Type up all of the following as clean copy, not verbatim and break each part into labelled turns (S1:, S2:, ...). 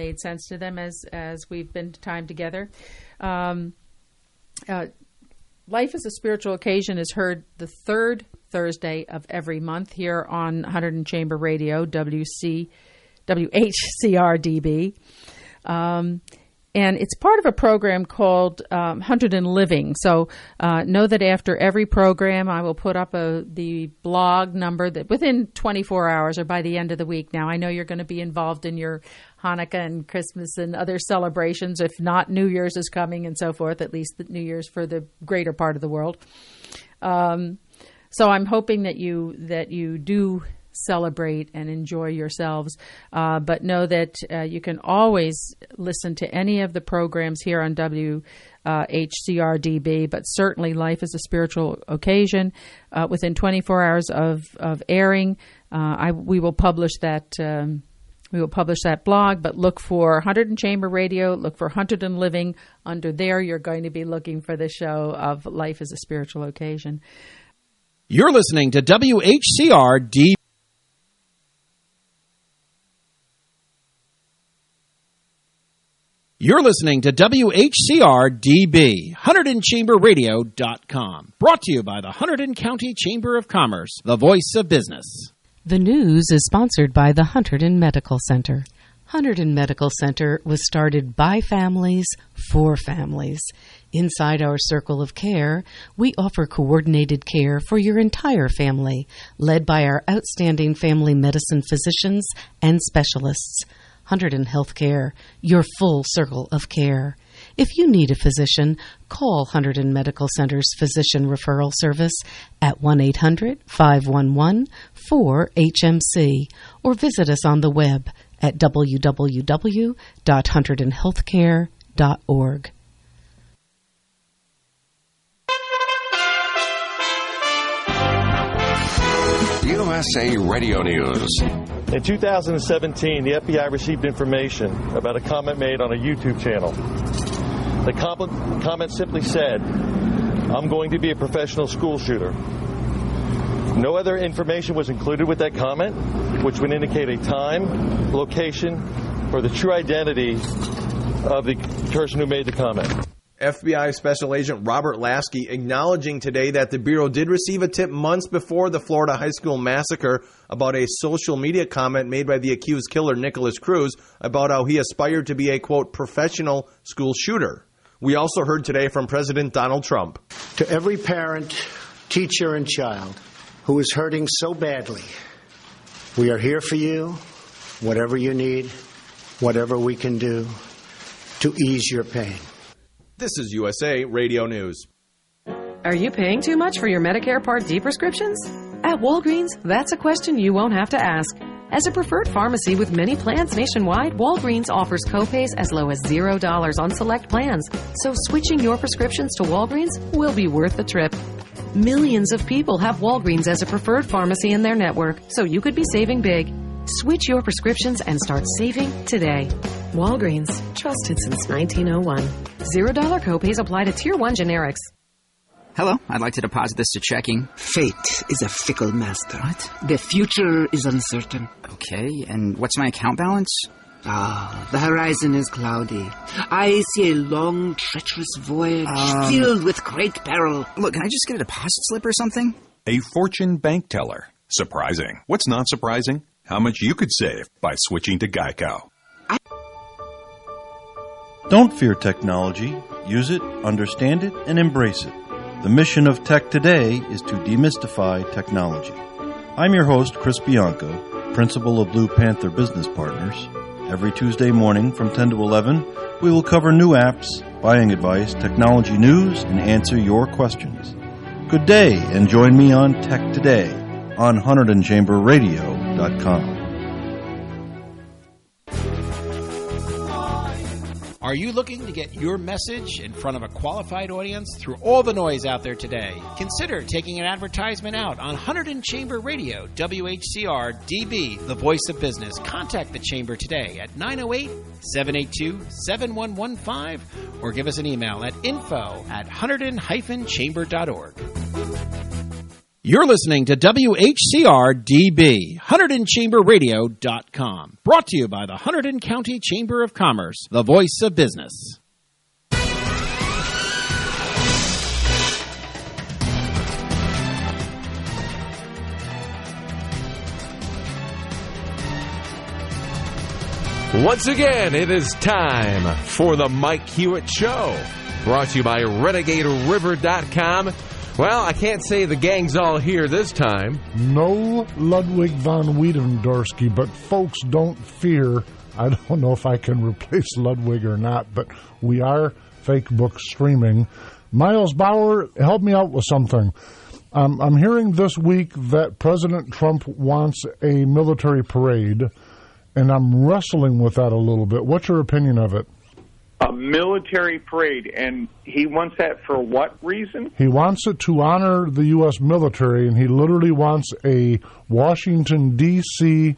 S1: made sense to them as we've been time together. Life is a Spiritual Occasion is heard the third Thursday of every month here on Hunterdon Chamber Radio, WHCR-DB. And it's part of a program called Hunterdon Living. So know that after every program, I will put up the blog number that within 24 hours or by the end of the week. Now, I know you're going to be involved in your Hanukkah and Christmas and other celebrations. If not, New Year's is coming and so forth, at least the New Year's for the greater part of the world. So I'm hoping that you do celebrate and enjoy yourselves, but know that you can always listen to any of the programs here on WHCR-DB, but certainly Life is a Spiritual Occasion. Within 24 hours of airing, we will publish that. We will publish that blog, but look for Hunterdon Chamber Radio, look for Hunterdon Living. Under there, you're going to be looking for the show of Life is a Spiritual Occasion.
S2: You're listening to WHCR-DB. You're listening to WHCR-DB, HunterdonChamberRadio.com. Brought to you by the Hunterdon County Chamber of Commerce, the voice of business.
S3: The news is sponsored by the Hunterdon Medical Center. Hunterdon Medical Center was started by families for families. Inside our circle of care, we offer coordinated care for your entire family, led by our outstanding family medicine physicians and specialists. Hunterdon Healthcare, your full circle of care. If you need a physician, call Hunterdon Medical Center's Physician Referral Service at 1-800-511-4HMC or visit us on the web at www.hunterdonhealthcare.org.
S4: USA Radio News.
S5: In 2017, the FBI received information about a comment made on a YouTube channel. The comment simply said, "I'm going to be a professional school shooter." No other information was included with that comment, which would indicate a time, location, or the true identity of the person who made the comment.
S6: FBI Special Agent Robert Lasky acknowledging today that the Bureau did receive a tip months before the Florida high school massacre about a social media comment made by the accused killer, Nicholas Cruz, about how he aspired to be a, quote, professional school shooter. We also heard today from President Donald Trump.
S7: To every parent, teacher, and child who is hurting so badly, we are here for you, whatever you need, whatever we can do to ease your pain.
S6: This is USA Radio News.
S8: Are you paying too much for your Medicare Part D prescriptions? At Walgreens, that's a question you won't have to ask. As a preferred pharmacy with many plans nationwide, Walgreens offers copays as low as $0 on select plans. So switching your prescriptions to Walgreens will be worth the trip. Millions of people have Walgreens as a preferred pharmacy in their network, so you could be saving big. Switch your prescriptions and start saving today. Walgreens, trusted since 1901. $0 copays apply to Tier 1 generics.
S9: Hello, I'd like to deposit this to checking.
S10: Fate is a fickle master.
S9: What?
S10: The future is uncertain.
S9: Okay, and what's my account balance?
S10: The horizon is cloudy. I see a long, treacherous voyage filled with great peril.
S9: Look, can I just get a deposit slip or something?
S11: A fortune bank teller. Surprising. What's not surprising? How much you could save by switching to Geico.
S12: Don't fear technology. Use it, understand it, and embrace it. The mission of Tech Today is to demystify technology. I'm your host, Chris Bianco, principal of Blue Panther Business Partners. Every Tuesday morning from 10 to 11, we will cover new apps, buying advice, technology news, and answer your questions. Good day, and join me on Tech Today on HunterdonChamberRadio.com.
S2: Are you looking to get your message in front of a qualified audience through all the noise out there today? Consider taking an advertisement out on Hunterdon Chamber Radio, WHCR-DB, the voice of business. Contact the Chamber today at 908-782-7115 or give us an email at info@hunterdon-chamber.org. You're listening to WHCR-DB, HunterdonChamberRadio.com. Brought to you by the Hunterdon County Chamber of Commerce, the voice of business.
S13: Once again, it is time for the Mike Hewitt Show, brought to you by RenegadeRiver.com. Well, I can't say the gang's all here this time.
S14: No Ludwig von Wiedendorsky, but folks, don't fear. I don't know if I can replace Ludwig or not, but we are fake book streaming. Miles Bauer, help me out with something. I'm hearing this week that President Trump wants a military parade, and I'm wrestling with that a little bit. What's your opinion of it?
S15: A military parade, and he wants that for what reason?
S14: He wants it to honor the U.S. military, and he literally wants a Washington, D.C.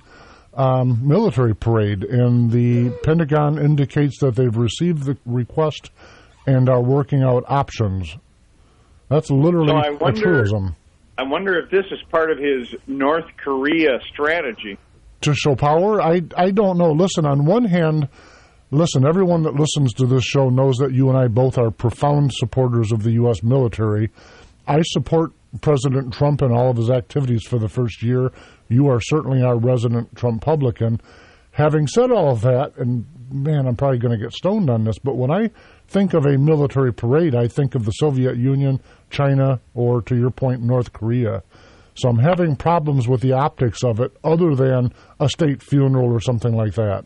S14: Military parade, and the Pentagon indicates that they've received the request and are working out options. That's literally a truism.
S15: I wonder if this is part of his North Korea strategy.
S14: To show power? I don't know. Listen, on one hand... Listen, everyone that listens to this show knows that you and I both are profound supporters of the U.S. military. I support President Trump and all of his activities for the first year. You are certainly our resident Trump-publican. Having said all of that, and man, I'm probably going to get stoned on this, but when I think of a military parade, I think of the Soviet Union, China, or to your point, North Korea. So I'm having problems with the optics of it other than a state funeral or something like that.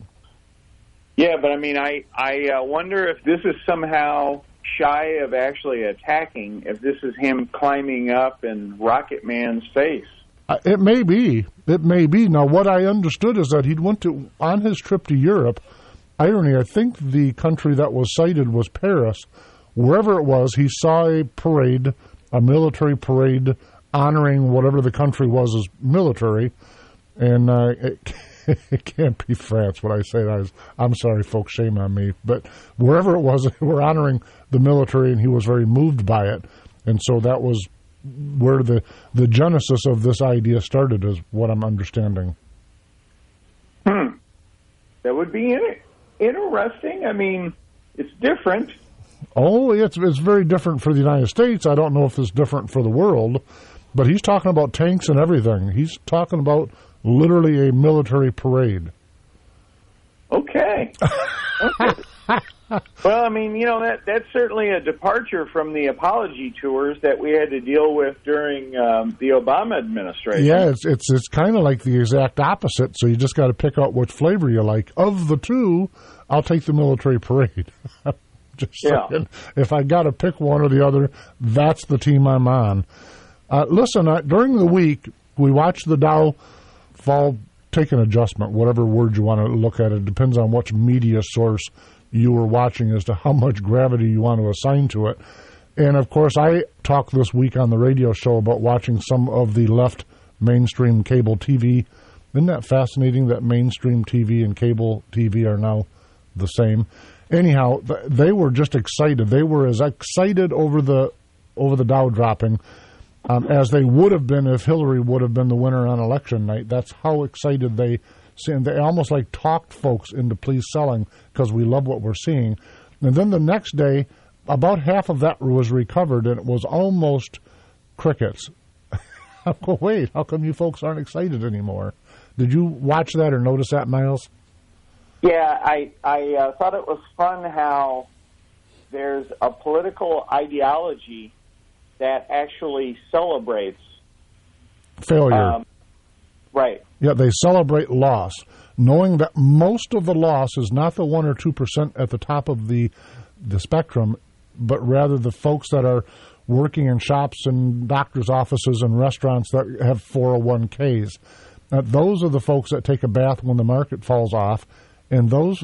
S15: Yeah, but I mean, I wonder if this is somehow shy of actually attacking, if this is him climbing up in Rocket Man's face.
S14: It may be. It may be. Now, what I understood is that he went to, on his trip to Europe, irony, I think the country that was cited was Paris. Wherever it was, he saw a parade, a military parade, honoring whatever the country was as military, and it can't be France when I say that. I'm sorry, folks, shame on me. But wherever it was, they were honoring the military, and he was very moved by it. And so that was where the genesis of this idea started, is what I'm understanding.
S15: That would be interesting. I mean, it's different.
S14: Oh, it's very different for the United States. I don't know if it's different for the world. But he's talking about tanks and everything. He's talking about literally a military parade.
S15: Okay. Well, I mean, that's certainly a departure from the apology tours that we had to deal with during the Obama administration.
S14: Yeah, it's kind of like the exact opposite, so you just got to pick out which flavor you like. Of the two, I'll take the military parade. Just saying, if I got to pick one or the other, that's the team I'm on. Listen, during the week, we watched the Dow fall, take an adjustment, whatever word you want to look at. It depends on which media source you were watching as to how much gravity you want to assign to it. And, of course, I talked this week on the radio show about watching some of the left mainstream cable TV. Isn't that fascinating that mainstream TV and cable TV are now the same? Anyhow, they were just excited. They were as excited over the Dow dropping as they would have been if Hillary would have been the winner on election night. That's how excited they almost like talked folks into please selling because we love what we're seeing. And then the next day, about half of that was recovered, and it was almost crickets. I go, wait, how come you folks aren't excited anymore? Did you watch that or notice that, Miles?
S15: Yeah, I thought it was fun how there's a political ideology that actually celebrates
S14: failure.
S15: Right.
S14: Yeah, they celebrate loss, knowing that most of the loss is not the 1 or 2% at the top of the spectrum, but rather the folks that are working in shops and doctors' offices and restaurants that have 401ks. Those are the folks that take a bath when the market falls off, and those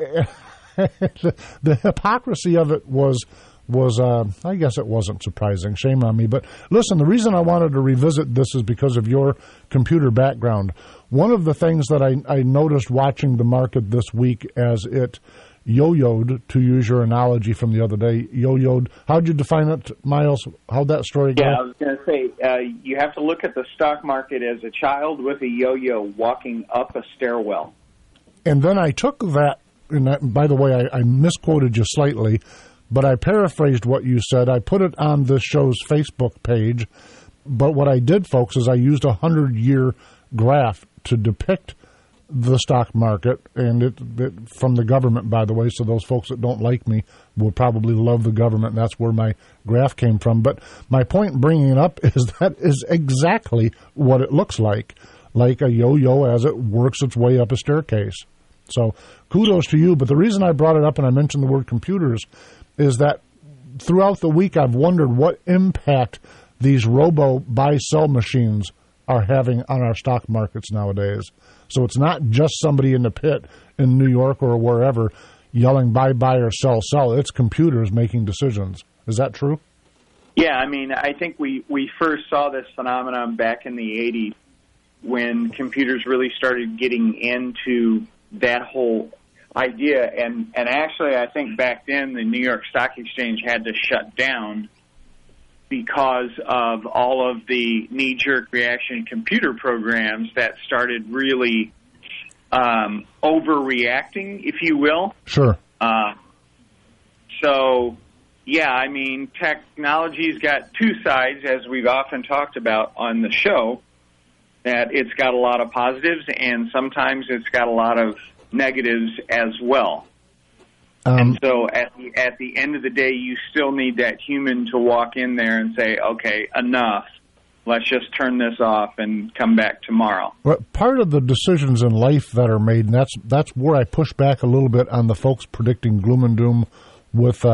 S14: the hypocrisy of it was I guess it wasn't surprising. Shame on me. But listen, the reason I wanted to revisit this is because of your computer background. One of the things that I noticed watching the market this week as it yo-yoed, to use your analogy from the other day. Yo-yoed. How'd you define it, Miles? How'd that story go?
S15: Yeah, I was going to say, you have to look at the stock market as a child with a yo-yo walking up a stairwell.
S14: And then I took that, and by the way, I misquoted you slightly, but I paraphrased what you said. I put it on this show's Facebook page, but what I did, folks, is I used a 100-year graph to depict the stock market, and it from the government, by the way, so those folks that don't like me will probably love the government, and that's where my graph came from. But my point in bringing it up is that is exactly what it looks like a yo-yo as it works its way up a staircase. So kudos to you, but the reason I brought it up and I mentioned the word computers is that throughout the week I've wondered what impact these robo-buy-sell machines are having on our stock markets nowadays. So it's not just somebody in the pit in New York or wherever yelling buy or sell. It's computers making decisions. Is that true?
S15: Yeah, I mean, I think we first saw this phenomenon back in the 80s when computers really started getting into that whole idea. And actually, I think back then the New York Stock Exchange had to shut down because of all of the knee-jerk reaction computer programs that started really overreacting, if you will.
S14: Sure.
S15: So, yeah, I mean, technology's got two sides, as we've often talked about on the show, that it's got a lot of positives and sometimes it's got a lot of negatives as well. And so at the end of the day, you still need that human to walk in there and say, okay, enough. Let's just turn this off and come back tomorrow.
S14: Well, part of the decisions in life that are made, and that's where I push back a little bit on the folks predicting gloom and doom with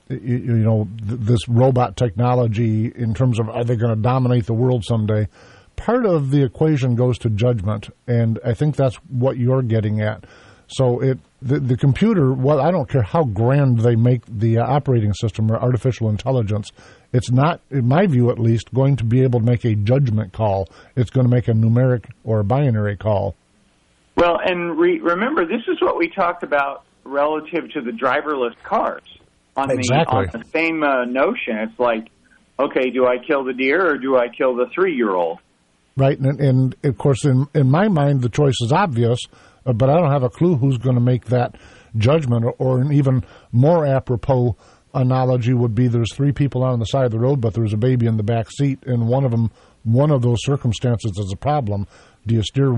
S14: this robot technology in terms of are they going to dominate the world someday. Part of the equation goes to judgment, and I think that's what you're getting at. So the computer, well, I don't care how grand they make the operating system or artificial intelligence, it's not, in my view at least, going to be able to make a judgment call. It's going to make a numeric or a binary call.
S15: Well, and remember, this is what we talked about relative to the driverless cars.
S14: Exactly.
S15: On the same notion, it's like, okay, do I kill the deer or do I kill the 3-year-old?
S14: Right, and of course, in my mind, the choice is obvious, but I don't have a clue who's going to make that judgment. Or an even more apropos analogy would be there's 3 people on the side of the road, but there's a baby in the back seat, and one of those circumstances is a problem. Do you steer?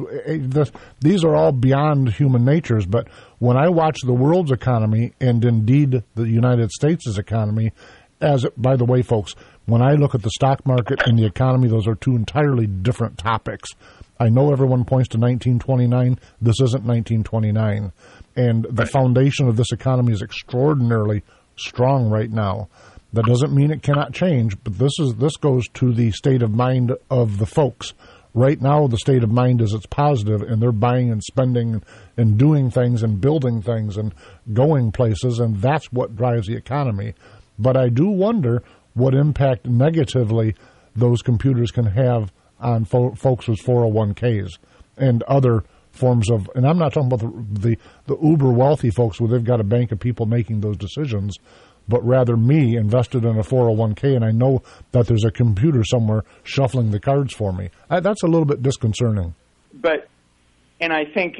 S14: These are all beyond human natures, but when I watch the world's economy, and indeed the United States' economy, by the way, folks, when I look at the stock market and the economy, those are two entirely different topics. I know everyone points to 1929. This isn't 1929. And the foundation of this economy is extraordinarily strong right now. That doesn't mean it cannot change, but this goes to the state of mind of the folks. Right now, the state of mind is it's positive, and they're buying and spending and doing things and building things and going places, and that's what drives the economy. But I do wonder what impact negatively those computers can have on folks with 401ks and other forms of, and I'm not talking about the uber wealthy folks where they've got a bank of people making those decisions, but rather me invested in a 401k, and I know that there's a computer somewhere shuffling the cards for me. That's a little bit disconcerting.
S15: And I think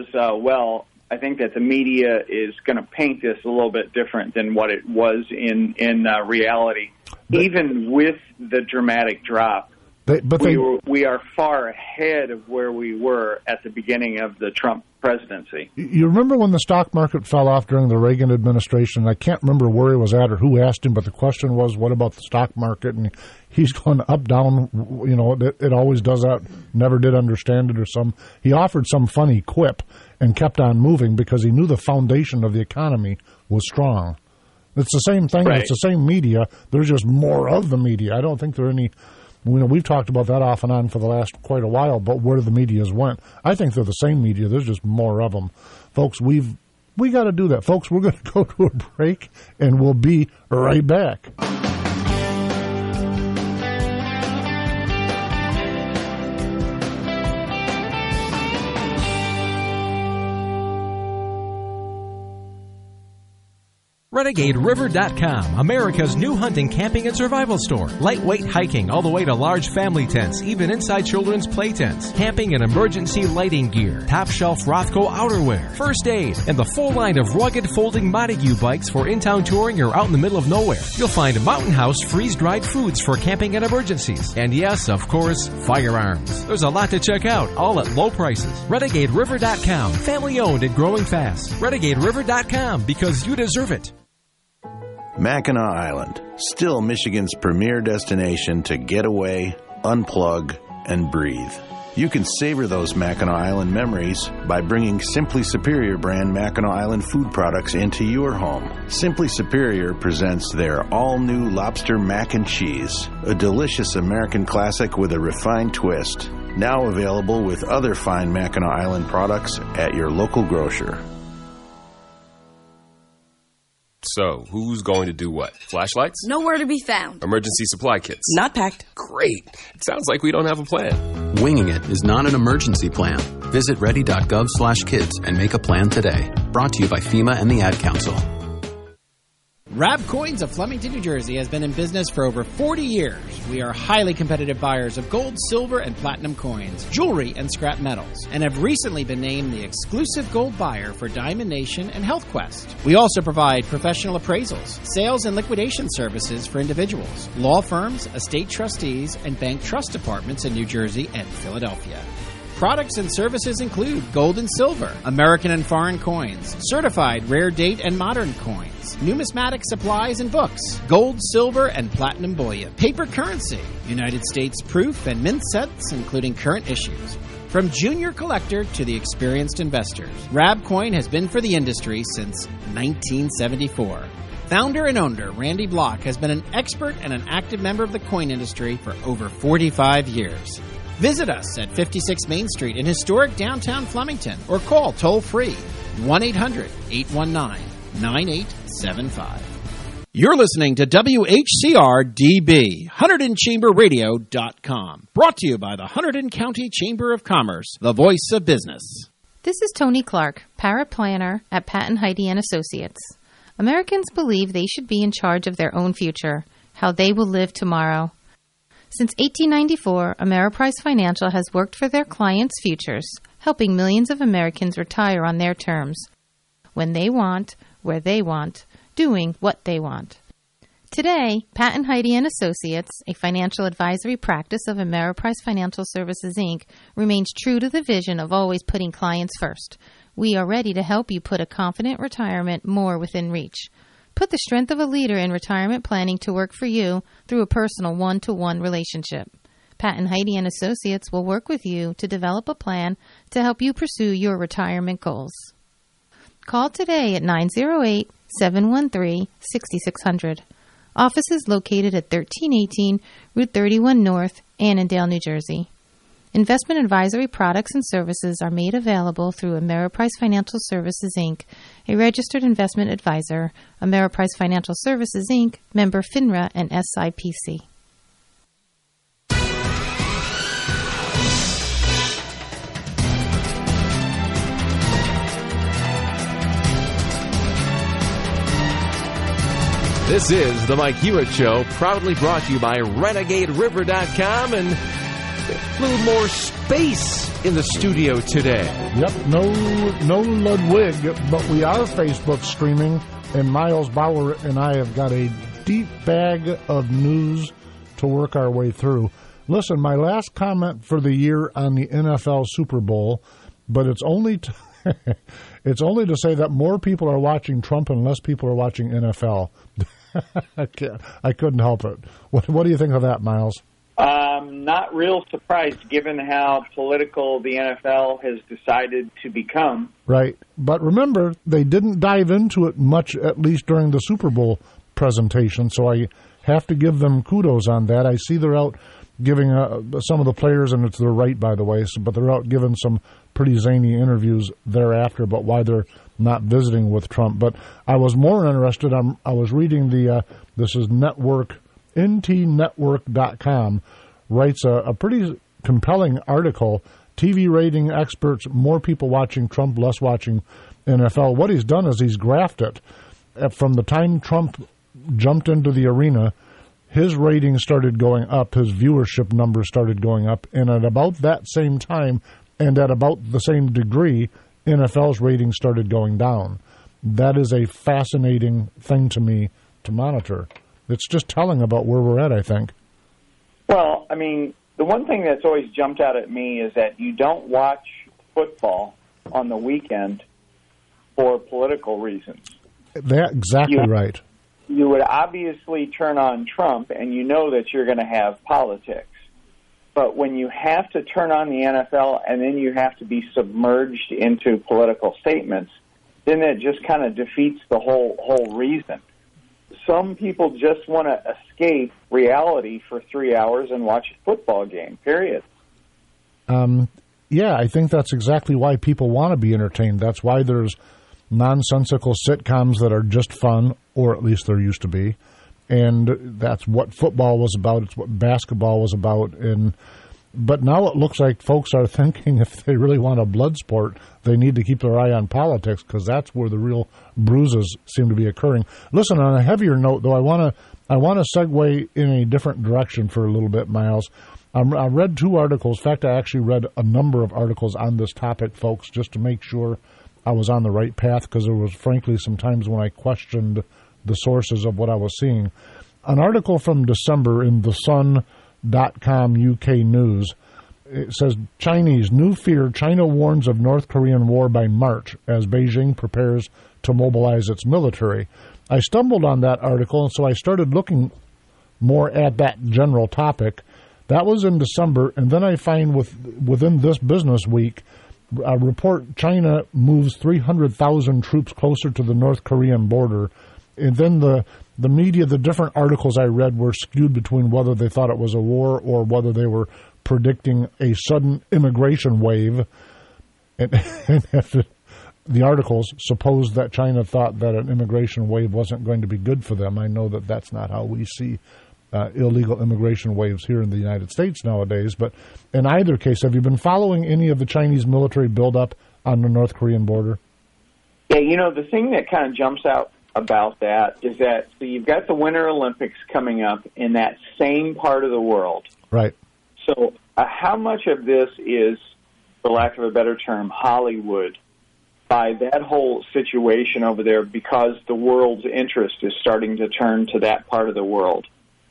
S15: I think that the media is going to paint this a little bit different than what it was in reality. Even with the dramatic drop, we are far ahead of where we were at the beginning of the Trump presidency.
S14: You remember when the stock market fell off during the Reagan administration? I can't remember where he was at or who asked him, but the question was, what about the stock market? And he's going up, down, it always does that, never did understand it or he offered some funny quip and kept on moving because he knew the foundation of the economy was strong. It's the same thing. Right. It's the same media. There's just more of the media. I don't think there are any... we've talked about that off and on for the last quite a while, but where the medias went. I think they're the same media. There's just more of them. Folks, we got to do that. Folks, we're going to go to a break, and we'll be right back.
S16: RenegadeRiver.com, America's new hunting, camping, and survival store. Lightweight hiking all the way to large family tents, even inside children's play tents. Camping and emergency lighting gear. Top shelf Rothko outerwear. First aid. And the full line of rugged folding Montague bikes for in-town touring or out in the middle of nowhere. You'll find Mountain House freeze-dried foods for camping and emergencies. And yes, of course, firearms. There's a lot to check out, all at low prices. RenegadeRiver.com, family owned and growing fast. RenegadeRiver.com, because you deserve it.
S12: Mackinac Island, still Michigan's premier destination to get away, unplug, and breathe. You can savor those Mackinac Island memories by bringing Simply Superior brand Mackinac Island food products into your home. Simply Superior presents their all-new lobster mac and cheese, a delicious American classic with a refined twist. Now available with other fine Mackinac Island products at your local grocer.
S17: So, who's going to do what? Flashlights?
S18: Nowhere to be found.
S17: Emergency supply kits?
S18: Not packed.
S17: Great. It sounds like we don't have a plan.
S19: Winging it is not an emergency plan. Visit ready.gov/kids and make a plan today. Brought to you by FEMA and the Ad Council.
S2: Rab Coins of Flemington, New Jersey has been in business for over 40 years. We are highly competitive buyers of gold, silver, and platinum coins, jewelry, and scrap metals, and have recently been named the exclusive gold buyer for Diamond Nation and Health Quest. We also provide professional appraisals, sales and liquidation services for individuals, law firms, estate trustees, and bank trust departments in New Jersey and Philadelphia. Products and services include gold and silver, American and foreign coins, certified rare date and modern coins, numismatic supplies and books, gold, silver, and platinum bullion, paper currency, United States proof and mint sets, including current issues. From junior collector to the experienced investors, Rab Coin has been for the industry since 1974. Founder and owner Randy Block has been an expert and an active member of the coin industry for over 45 years. Visit us at 56 Main Street in historic downtown Flemington or call toll-free 1-800-819-9875. You're listening to WHCR-DB, HunterdonChamberRadio.com. Brought to you by the Hunterdon County Chamber of Commerce, the voice of business.
S20: This is Tony Clark, paraplanner at Patton Heidi & Associates. Americans believe they should be in charge of their own future, how they will live tomorrow. Since 1894, Ameriprise Financial has worked for their clients' futures, helping millions of Americans retire on their terms, when they want, where they want, doing what they want. Today, Patton Heidi & Associates, a financial advisory practice of Ameriprise Financial Services, Inc., remains true to the vision of always putting clients first. We are ready to help you put a confident retirement more within reach. Put the strength of a leader in retirement planning to work for you through a personal one-to-one relationship. Patton Heidi & Associates will work with you to develop a plan to help you pursue your retirement goals. Call today at 908-713-6600. Office is located at 1318 Route 31 North, Annandale, New Jersey. Investment advisory products and services are made available through Ameriprise Financial Services, Inc., a registered investment advisor, Ameriprise Financial Services, Inc., member FINRA and SIPC.
S13: This is the Mike Hewitt Show, proudly brought to you by RenegadeRiver.com, and a little more space in the studio today.
S14: Yep, no Ludwig, but we are Facebook streaming, and Miles Bauer and I have got a deep bag of news to work our way through. Listen, my last comment for the year on the NFL Super Bowl, but it's only to say that more people are watching Trump and less people are watching NFL. I couldn't help it. What do you think of that, Miles?
S15: Not real surprised given how political the NFL has decided to become.
S14: Right. But remember, they didn't dive into it much, at least during the Super Bowl presentation, so I have to give them kudos on that. I see they're out giving some of the players, and it's their right, by the way, but they're out giving some pretty zany interviews thereafter about why they're not visiting with Trump. But I was more interested, I was reading this is ntnetwork.com, writes a pretty compelling article, TV rating experts, more people watching Trump, less watching NFL. What he's done is he's graphed it. from the time Trump jumped into the arena, his ratings started going up, his viewership numbers started going up, and at about that same time and at about the same degree, NFL's ratings started going down. That is a fascinating thing to me to monitor. It's just telling about where we're at, I think.
S15: Well, I mean, the one thing that's always jumped out at me is that you don't watch football on the weekend for political reasons.
S14: That's exactly right.
S15: You would obviously turn on Trump, and you know that you're going to have politics. But when you have to turn on the NFL and then you have to be submerged into political statements, then it just kind of defeats the whole reason. Some people just want to escape reality for 3 hours and watch a football game, period.
S14: Yeah, I think that's exactly why people want to be entertained. That's why there's nonsensical sitcoms that are just fun, or at least there used to be. And that's what football was about. It's what basketball was about. But now it looks like folks are thinking if they really want a blood sport, they need to keep their eye on politics, because that's where the real bruises seem to be occurring. Listen, on a heavier note, though, I want to segue in a different direction for a little bit, Miles. I read 2 articles. In fact, I actually read a number of articles on this topic, folks, just to make sure I was on the right path, because there was, frankly, some times when I questioned the sources of what I was seeing. An article from December in the Sun.com UK News, it says, Chinese, new fear, China warns of North Korean war by March as Beijing prepares to mobilize its military. I stumbled on that article, and so I started looking more at that general topic. That was in December, and then I find within this business week, a report, China moves 300,000 troops closer to the North Korean border. And then the media, the different articles I read were skewed between whether they thought it was a war or whether they were predicting a sudden immigration wave. And the articles supposed that China thought that an immigration wave wasn't going to be good for them. I know that that's not how we see illegal immigration waves here in the United States nowadays. But in either case, have you been following any of the Chinese military buildup on the North Korean border?
S15: Yeah, the thing that kind of jumps out about that is that so you've got the Winter Olympics coming up in that same part of the world.
S14: Right.
S15: So how much of this is, for lack of a better term, Hollywood by that whole situation over there because the world's interest is starting to turn to that part of the world?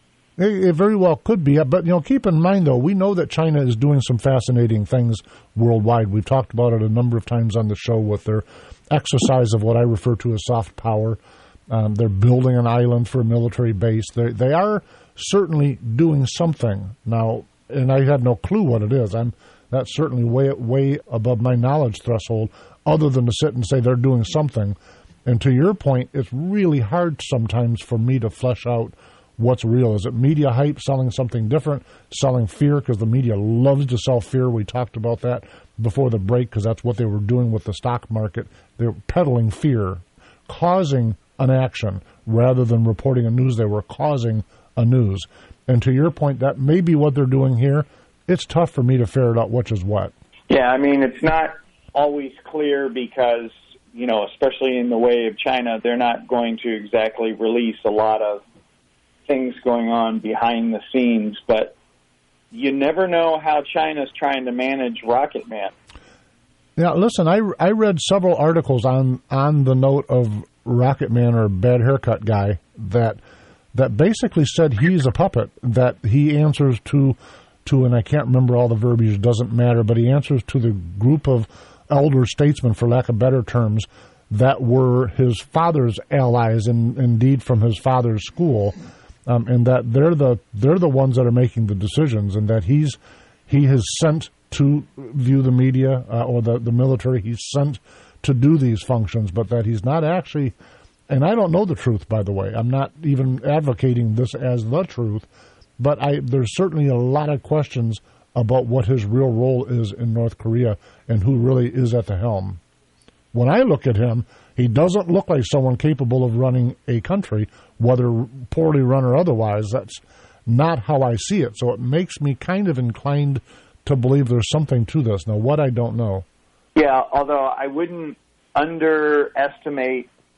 S14: It very well could be. But, keep in mind, though, we know that China is doing some fascinating things worldwide. We've talked about it a number of times on the show with their exercise of what I refer to as soft power. They're building an island for a military base. They are certainly doing something now, and I have no clue what it is. That's certainly way above my knowledge threshold, other than to sit and say they're doing something. And to your point, it's really hard sometimes for me to flesh out what's real. Is it media hype, selling something different, selling fear, because the media loves to sell fear? We talked about that before the break, because that's what they were doing with the stock market. They were peddling fear, causing an action rather than reporting a news. They were causing a news. And to your point, that may be what they're doing here. It's tough for me to ferret out which is what.
S15: Yeah, I mean, it's not always clear because, especially in the way of China, they're not going to exactly release a lot of things going on behind the scenes, but you never know how China's trying to manage Rocket Man.
S14: Yeah, listen, I read several articles on the note of Rocket Man, or Bad Haircut Guy, that basically said he's a puppet, that he answers to, and I can't remember all the verbiage, it doesn't matter, but he answers to the group of elder statesmen, for lack of better terms, that were his father's allies, and indeed from his father's school. And that they're the ones that are making the decisions, and that he has sent to view the media or the military. He's sent to do these functions, but that he's not actually. And I don't know the truth, by the way. I'm not even advocating this as the truth, but there's certainly a lot of questions about what his real role is in North Korea and who really is at the helm. When I look at him, he doesn't look like someone capable of running a country, whether poorly run or otherwise. That's not how I see it. So it makes me kind of inclined to believe there's something to this. Now, what, I don't know.
S15: Yeah, although I wouldn't underestimate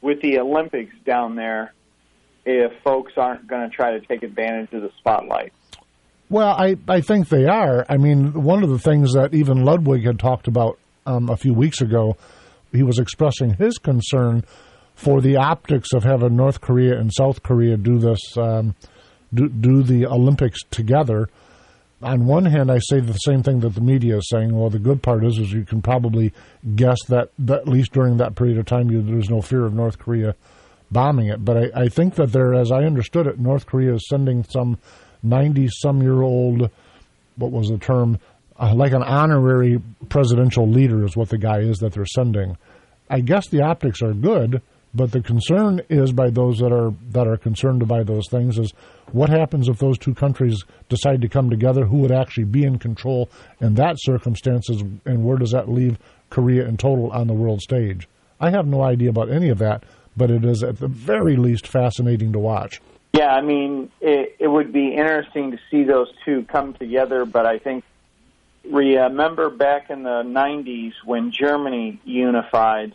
S15: with the Olympics down there if folks aren't going to try to take advantage of the spotlight.
S14: Well, I think they are. I mean, one of the things that even Ludwig had talked about a few weeks ago, he was expressing his concern for the optics of having North Korea and South Korea do this, do the Olympics together. On one hand, I say the same thing that the media is saying. Well, the good part is you can probably guess that at least during that period of time, there's no fear of North Korea bombing it. But I think that as I understood it, North Korea is sending some 90-some-year-old, what was the term, like an honorary presidential leader is what the guy is that they're sending. I guess the optics are good, but the concern is by those that are concerned by those things is what happens if those two countries decide to come together, who would actually be in control in that circumstances, and where does that leave Korea in total on the world stage? I have no idea about any of that, but it is at the very least fascinating to watch.
S15: Yeah, I mean, it would be interesting to see those two come together, but I think, remember back in the 90s when Germany unified,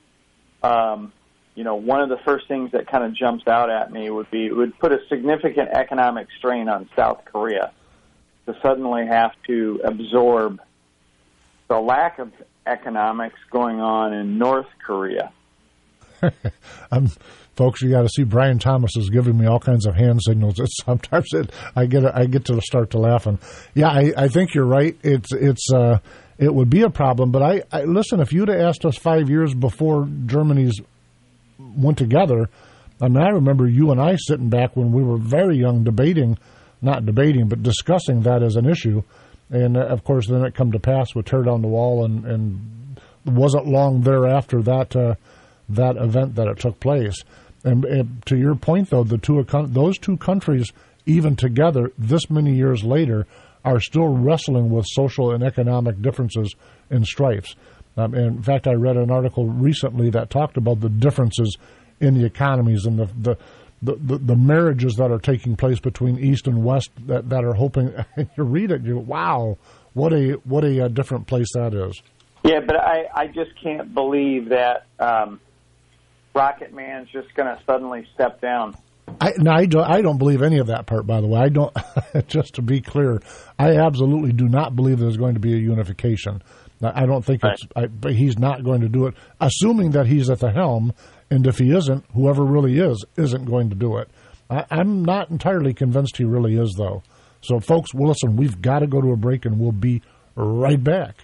S15: one of the first things that kind of jumps out at me would be it would put a significant economic strain on South Korea to suddenly have to absorb the lack of economics going on in North Korea.
S14: Folks, you got to see Brian Thomas is giving me all kinds of hand signals. Sometimes I get to start to laughing. Yeah, I think you're right. It would be a problem. But I listen. If you'd have asked us 5 years before Germany's went together, I mean, I remember you and I sitting back when we were very young, not debating, but discussing that as an issue. And of course, then it come to pass with tear down the wall, and it wasn't long thereafter that event that it took place. And to your point, though, those two countries, even together, this many years later, are still wrestling with social and economic differences and strifes. And in fact, I read an article recently that talked about the differences in the economies and the marriages that are taking place between East and West that are hoping. You read it, you go, wow, what a different place that is.
S15: Yeah, but I just can't believe that. Rocket Man's just going to suddenly step down.
S14: I don't believe any of that part, by the way. I don't. Just to be clear, I absolutely do not believe there's going to be a unification. I don't think but he's not going to do it, assuming that he's at the helm. And if he isn't, whoever really isn't going to do it. I'm not entirely convinced he really is, though. So, folks, well, listen, we've got to go to a break, and we'll be right back.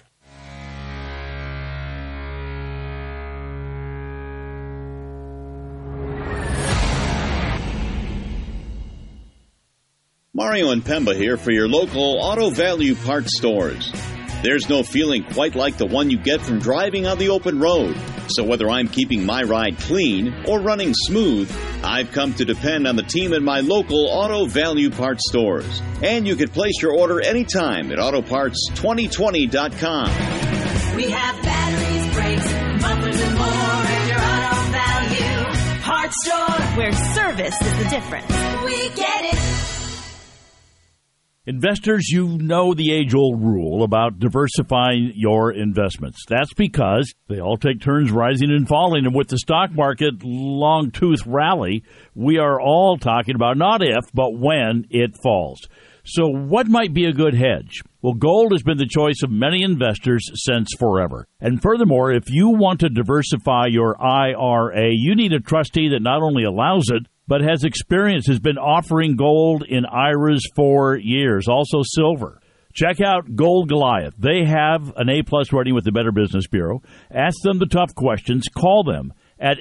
S18: Mario and Pemba here for your local Auto Value Parts stores. There's no feeling quite like the one you get from driving on the open road. So whether I'm keeping my ride clean or running smooth, I've come to depend on the team in my local Auto Value Parts stores. And you can place your order anytime at AutoParts2020.com.
S21: We have batteries, brakes, mufflers, and more in your Auto Value Parts store, where service is the difference. We get it.
S22: Investors, you know the age-old rule about diversifying your investments. That's because they all take turns rising and falling. And with the stock market long-tooth rally, we are all talking about not if, but when it falls. So what might be a good hedge? Well, gold has been the choice of many investors since forever. And furthermore, if you want to diversify your IRA, you need a trustee that not only allows it, but has been offering gold in IRAs for years, also silver. Check out Gold Goliath. They have an A-plus rating with the Better Business Bureau. Ask them the tough questions. Call them at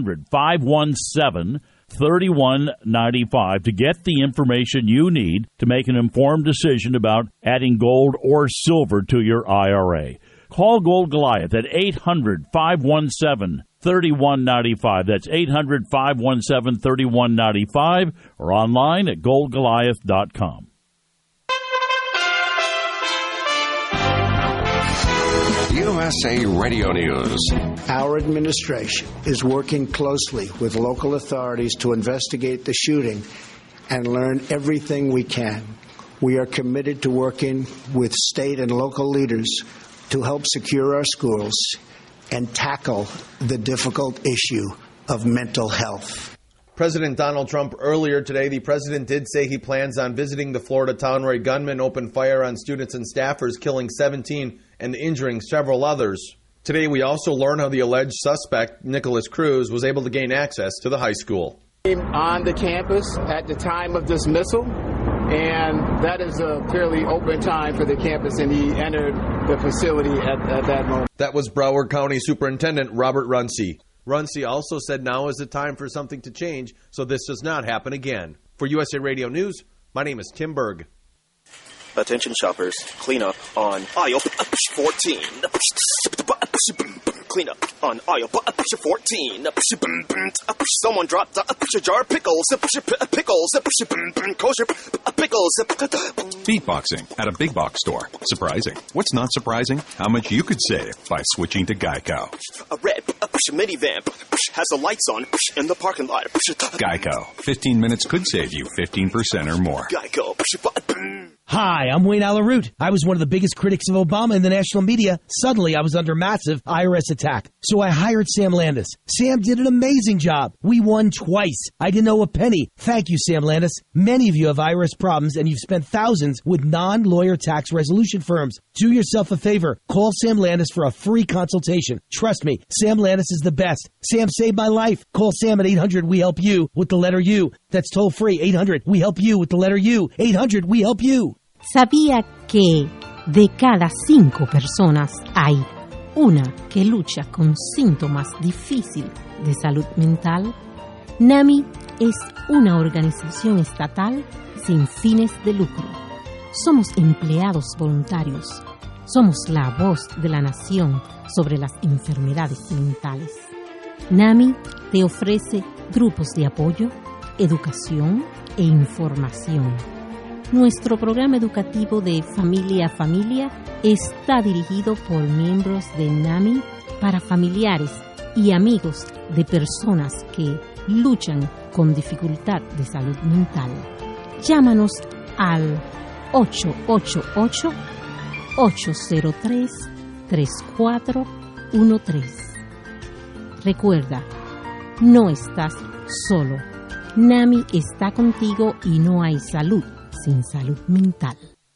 S22: 800-517-3195 to get the information you need to make an informed decision about adding gold or silver to your IRA. Call Gold Goliath at 800-517-3195. That's 800-517-3195 or online at goldgoliath.com.
S4: USA Radio News.
S7: Our administration is working closely with local authorities to investigate the shooting and learn everything we can. We are committed to working with state and local leaders to help secure our schools and tackle the difficult issue of mental health.
S6: President Donald Trump earlier today, the president did say he plans on visiting the Florida town where a gunman opened fire on students and staffers, killing 17 and injuring several others. Today, we also learn how the alleged suspect, Nikolas Cruz, was able to gain access to the high school.
S1: On the campus at the time of dismissal, and that is a fairly open time for the campus, and he entered the facility at that moment.
S6: That was Broward County Superintendent Robert Runcie. Runcie also said now is the time for something to change so this does not happen again. For USA Radio News, my name is Tim Berg.
S3: Attention shoppers, clean up on aisle 14. Clean up on aisle 14. Someone dropped a jar of pickles. Kosher pickles.
S11: Beatboxing at a big box store. Surprising. What's not surprising? How much you could save by switching to Geico.
S3: A red minivan has the lights on in the parking lot.
S11: Geico. 15 minutes could save you 15% or more.
S3: Geico.
S23: Hi, I'm Wayne Alaroot. I was one of the biggest critics of Obama in the national media. Suddenly, I was under massive IRS attack. So I hired Sam Landis. Sam did an amazing job. We won twice. I didn't owe a penny. Thank you, Sam Landis. Many of you have IRS problems, and you've spent thousands with non-lawyer tax resolution firms. Do yourself a favor. Call Sam Landis for a free consultation. Trust me, Sam Landis is the best. Sam saved my life. Call Sam at 800-WE-HELP-YOU with the letter U. That's toll free. 800-WE-HELP-YOU with the letter U. 800-WE-HELP-YOU.
S24: ¿Sabía que de cada 5 personas hay una que lucha con síntomas difíciles de salud mental? NAMI es una organización estatal sin fines de lucro. Somos empleados voluntarios. Somos la voz de la nación sobre las enfermedades mentales. NAMI te ofrece grupos de apoyo, educación e información. Nuestro programa educativo de Familia a Familia está dirigido por miembros de NAMI para familiares y amigos de personas que luchan con dificultad de salud mental. Llámanos al 888-803-3413. Recuerda, no estás solo. NAMI está contigo y no hay salud sin salud mental.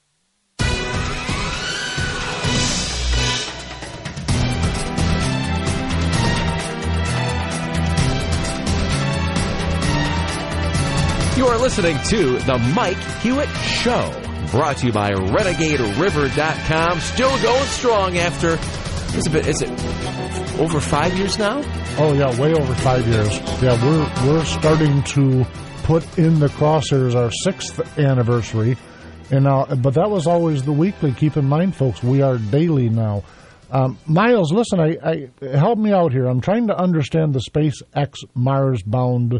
S13: You are listening to The Mike Hewitt Show, brought to you by RenegadeRiver.com. Still going strong after, is it over 5 years now?
S14: Oh, yeah, way over 5 years. Yeah, we're starting to put in the crosshairs our 6th anniversary, and but that was always the weekly. Keep in mind, folks, we are daily now. Miles, listen, I help me out here. I'm trying to understand the SpaceX Mars-bound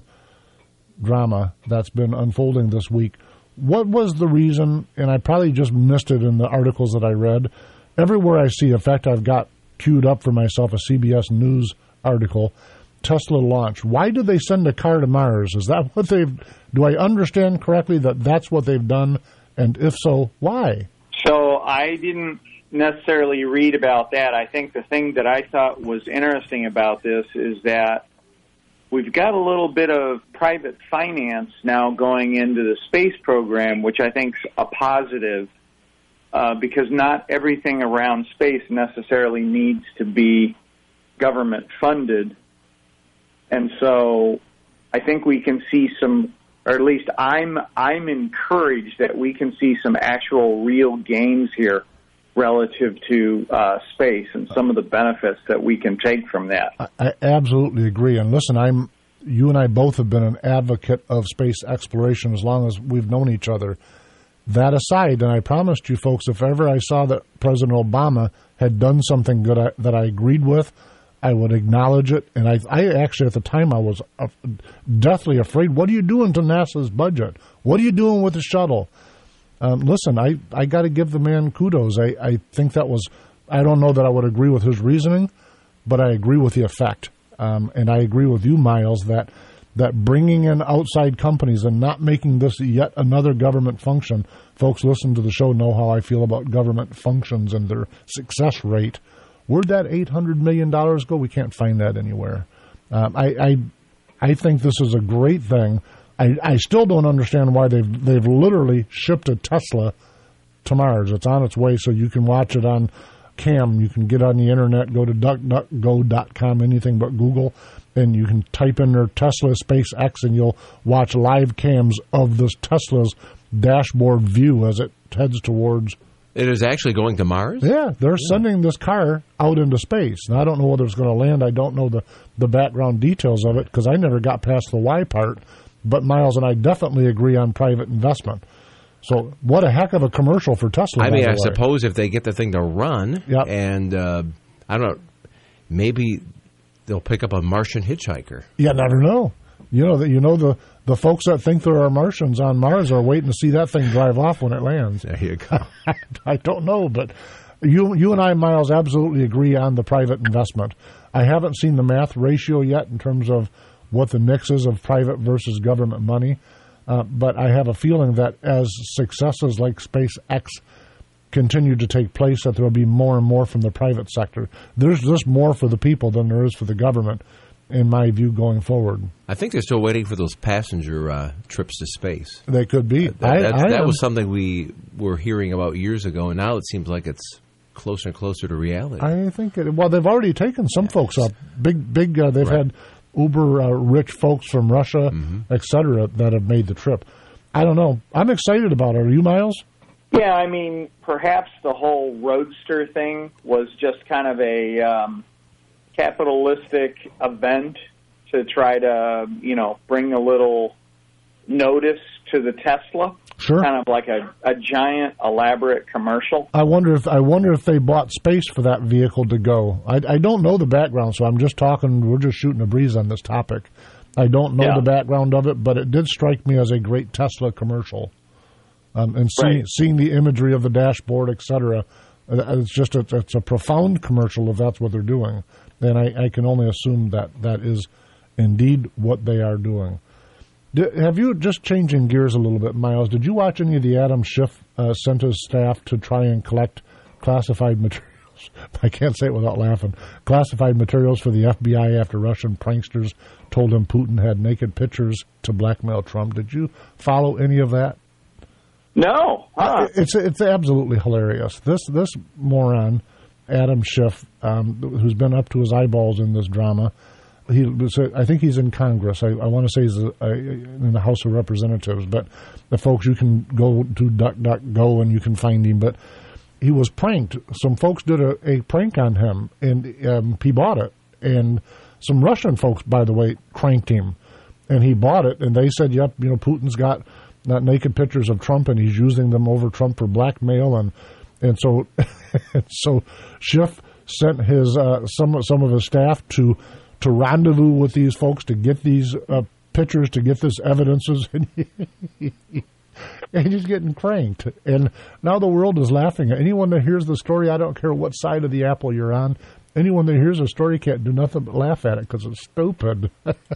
S14: drama that's been unfolding this week. What was the reason, and I probably just missed it in the articles that I read. Everywhere I see, in fact, I've got queued up for myself a CBS News article, Tesla launch. Why did they send a car to Mars? Is that what do I understand correctly that that's what they've done? And if so, why?
S15: So I didn't necessarily read about that. I think the thing that I thought was interesting about this is that we've got a little bit of private finance now going into the space program, which I think is a positive, because not everything around space necessarily needs to be government funded. And so I think we can see some, or at least I'm encouraged that we can see some actual real gains here relative to space and some of the benefits that we can take from that.
S14: I absolutely agree. And listen, you and I both have been an advocate of space exploration as long as we've known each other. That aside, and I promised you folks, if ever I saw that President Obama had done something good that I agreed with, I would acknowledge it. And I actually, at the time, I was deathly afraid. What are you doing to NASA's budget? What are you doing with the shuttle? Listen, I got to give the man kudos. I think that was, I don't know that I would agree with his reasoning, but I agree with the effect. And I agree with you, Miles, that bringing in outside companies and not making this yet another government function, folks listen to the show know how I feel about government functions and their success rate. Where'd that $800 million go? We can't find that anywhere. I I think this is a great thing. I still don't understand why they've literally shipped a Tesla to Mars. It's on its way, so you can watch it on cam. You can get on the internet, go to duckduckgo.com, anything but Google, and you can type in their Tesla SpaceX, and you'll watch live cams of this Tesla's dashboard view as it heads towards.
S13: It is actually going to Mars?
S14: Yeah, they're sending this car out into space. Now, I don't know whether it's going to land. I don't know the background details of it because I never got past the why part. But Miles and I definitely agree on private investment. So what a heck of a commercial for Tesla.
S13: I mean, I suppose if they get the thing to run, and I don't know, maybe they'll pick up a Martian hitchhiker.
S14: You never know. The folks that think there are Martians on Mars are waiting to see that thing drive off when it lands.
S13: There you go.
S14: I don't know, but you and I, Miles, absolutely agree on the private investment. I haven't seen the math ratio yet in terms of what the mix is of private versus government money, but I have a feeling that as successes like SpaceX continue to take place, that there will be more and more from the private sector. There's just more for the people than there is for the government, in my view, going forward.
S13: I think they're still waiting for those passenger trips to space.
S14: They could be.
S13: That was something we were hearing about years ago, and now it seems like it's closer and closer to reality.
S14: I think they've already taken some folks up. Big. They've had uber rich folks from Russia, et cetera, that have made the trip. I don't know. I'm excited about it. Are you, Miles?
S15: Yeah, I mean, perhaps the whole Roadster thing was just kind of a capitalistic event to try to, bring a little notice to the Tesla.
S14: Sure.
S15: Kind of like a giant, elaborate commercial.
S14: I wonder if they bought space for that vehicle to go. I don't know the background, so I'm just talking. We're just shooting a breeze on this topic. I don't know the background of it, but it did strike me as a great Tesla commercial. And seeing the imagery of the dashboard, et cetera, it's a profound commercial if that's what they're doing. And I can only assume that is indeed what they are doing. Have you, just changing gears a little bit, Miles, did you watch any of the Adam Schiff sent his staff to try and collect classified materials? I can't say it without laughing. Classified materials for the FBI after Russian pranksters told him Putin had naked pictures to blackmail Trump. Did you follow any of that?
S15: No.
S14: It's absolutely hilarious. This moron, Adam Schiff, who's been up to his eyeballs in this drama, I think he's in Congress. I want to say he's in the House of Representatives. But the folks, you can go to DuckDuckGo and you can find him. But he was pranked. Some folks did a prank on him, and he bought it. And some Russian folks, by the way, pranked him, and he bought it. And they said, "Yep, Putin's got naked pictures of Trump, and he's using them over Trump for blackmail." And so Schiff sent his some of his staff to rendezvous with these folks to get these pictures, to get this evidences, and he's getting cranked. And now the world is laughing. Anyone that hears the story, I don't care what side of the apple you're on, anyone that hears the story can't do nothing but laugh at it because it's stupid,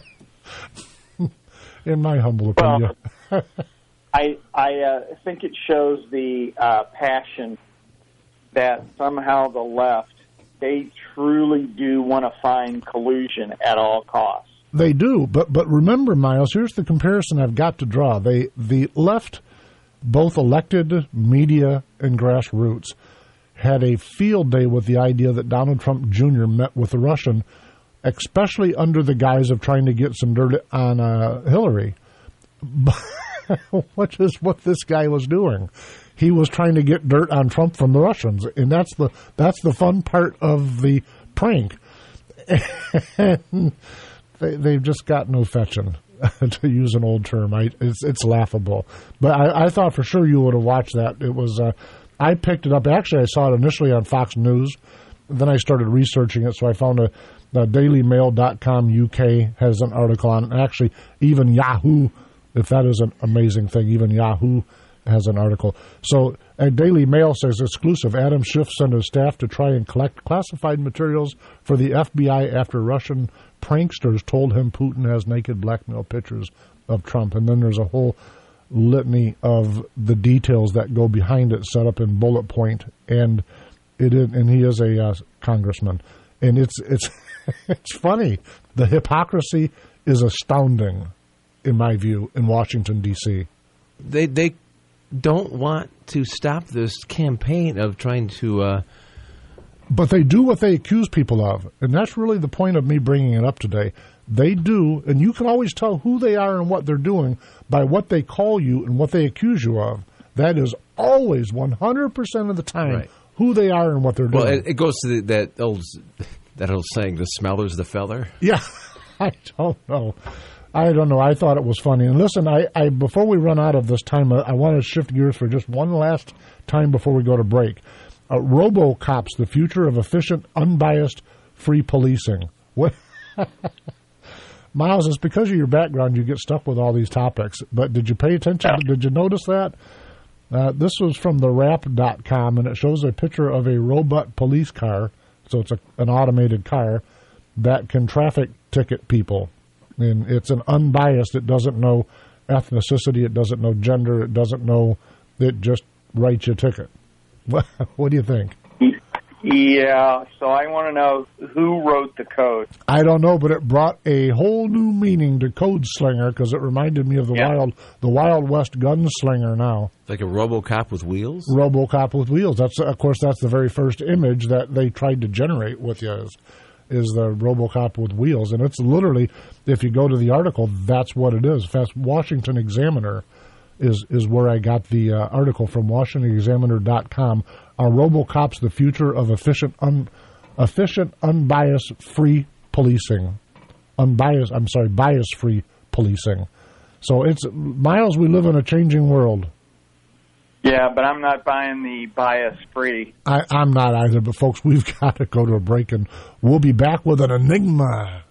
S14: in my humble opinion.
S15: Well, I think it shows the passion that somehow the left, they truly do want to find collusion at all costs.
S14: They do, but remember, Miles, here's the comparison I've got to draw. The left, both elected, media, and grassroots, had a field day with the idea that Donald Trump Jr. met with a Russian, especially under the guise of trying to get some dirt on Hillary, which is what this guy was doing. He was trying to get dirt on Trump from the Russians, and that's the fun part of the prank. They've just got no fetching, to use an old term. It's laughable. But I thought for sure you would have watched that. It was I picked it up. Actually, I saw it initially on Fox News. Then I started researching it, so I found DailyMail.com UK has an article on it. Actually, even Yahoo, if that is an amazing thing, even Yahoo has an article. So Daily Mail says, exclusive, Adam Schiff sent his staff to try and collect classified materials for the FBI after Russian pranksters told him Putin has naked blackmail pictures of Trump. And then there's a whole litany of the details that go behind it, set up in bullet point. And he is a congressman. And it's funny. The hypocrisy is astounding, in my view, in Washington, D.C.
S13: They don't want to stop this campaign of trying to...
S14: But they do what they accuse people of, and that's really the point of me bringing it up today. They do, and you can always tell who they are and what they're doing by what they call you and what they accuse you of. That is always 100% of the time who they are and what they're doing.
S13: Well, it goes to that old saying, the smeller's the feller.
S14: Yeah, I don't know. I thought it was funny. And listen, I before we run out of this time, I want to shift gears for just one last time before we go to break. RoboCops, the future of efficient, unbiased, free policing. What? Miles, it's because of your background you get stuck with all these topics. But did you pay attention? Did you notice that? This was from TheWrap.com, and it shows a picture of a robot police car. So it's an automated car that can traffic ticket people. And it's an unbiased. It doesn't know ethnicity. It doesn't know gender. It doesn't know. It just writes you a ticket. What do you think?
S15: Yeah, so I want to know who wrote the code.
S14: I don't know, but it brought a whole new meaning to Code Slinger because it reminded me of the Wild West gunslinger now.
S13: Like a RoboCop with wheels?
S14: RoboCop with wheels. That's the very first image that they tried to generate with you is the RoboCop with wheels. And it's literally, if you go to the article, that's what it is. Fast Washington Examiner is where I got the article from, WashingtonExaminer.com. Are RoboCops the future of efficient, unbiased, free policing? Bias-free policing. So it's, Miles, we live in a changing world.
S15: Yeah, but I'm not buying the bias-free.
S14: I'm not either, but folks, we've got to go to a break, and we'll be back with an enigma.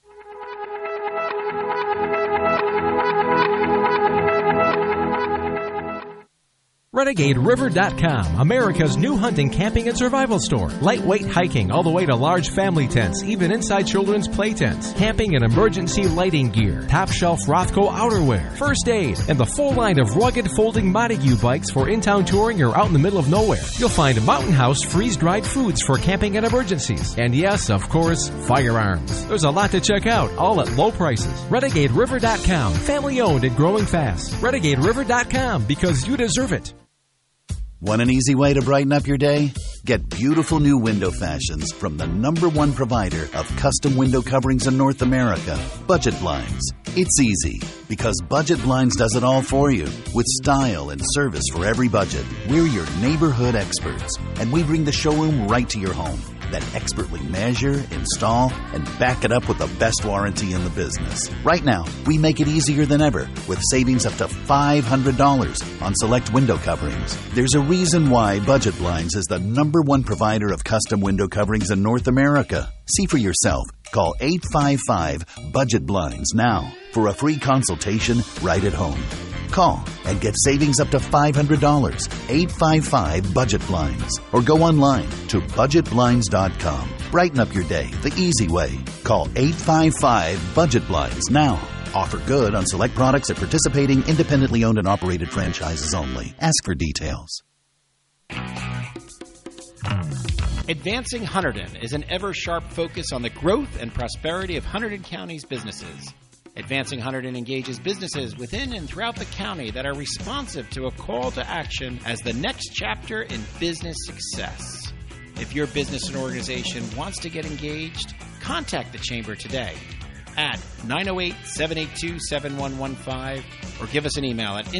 S16: RenegadeRiver.com, America's new hunting, camping, and survival store. Lightweight hiking all the way to large family tents, even inside children's play tents. Camping and emergency lighting gear. Top shelf Rothco outerwear. First aid. And the full line of rugged folding Montague bikes for in-town touring or out in the middle of nowhere. You'll find Mountain House freeze-dried foods for camping and emergencies. And yes, of course, firearms. There's a lot to check out, all at low prices. RenegadeRiver.com, family owned and growing fast. RenegadeRiver.com, because you deserve it.
S5: Want an easy way to brighten up your day? Get beautiful new window fashions from the #1 provider of custom window coverings in North America, Budget Blinds. It's easy because Budget Blinds does it all for you with style and service for every budget. We're your neighborhood experts, and we bring the showroom right to your home. Then expertly measure, install, and back it up with the best warranty in the business. Right now, we make it easier than ever with savings up to $500 on select window coverings. There's a reason why Budget Blinds is the #1 provider of custom window coverings in North America. See for yourself. Call 855-BUDGET-BLINDS now for a free consultation right at home. Call and get savings up to $500. 855-BUDGET-BLINDS. Or go online to budgetblinds.com. Brighten up your day the easy way. Call 855-BUDGET-BLINDS now. Offer good on select products at participating independently owned and operated franchises only. Ask for details.
S2: Advancing Hunterdon is an ever-sharp focus on the growth and prosperity of Hunterdon County's businesses. Advancing Hunterdon engages businesses within and throughout the county that are responsive to a call to action as the next chapter in business success. If your business and organization wants to get engaged, contact the Chamber today at 908-782-7115 or give us an email at